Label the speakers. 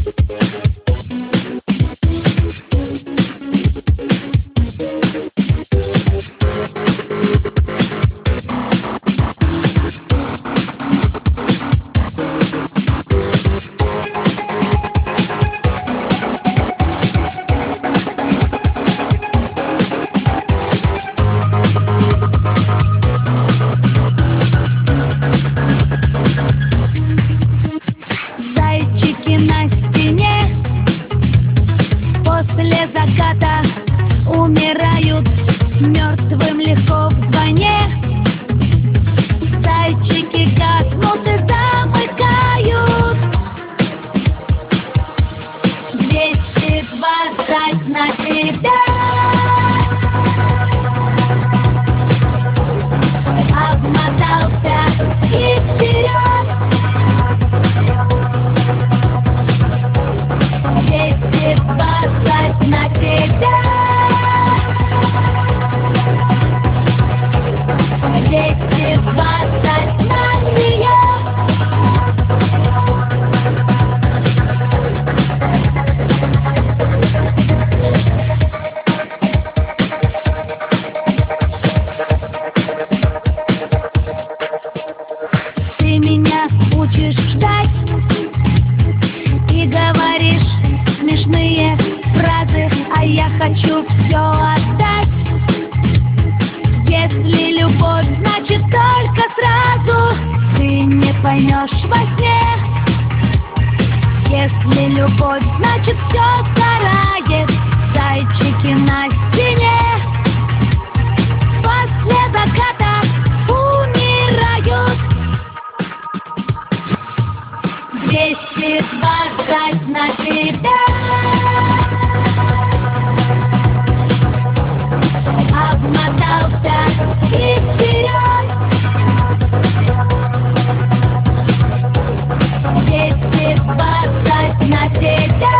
Speaker 1: Зайчики на стене после заката умирают, мертвым легко вдвойне. Зайчики гаснут и замыкают. 220 на тебя. Обмотался и вперед. 220 на тебя. 220 на нее. Ты меня учишь ждать и говоришь смешные фразы, а я хочу все отдать. Если любовь, значит только сразу. Ты не поймешь во сне. Если любовь, значит все сгорает. Зайчики на стене после заката умирают. 220 на тебя. Обмотался и вперед. 220 на тебя.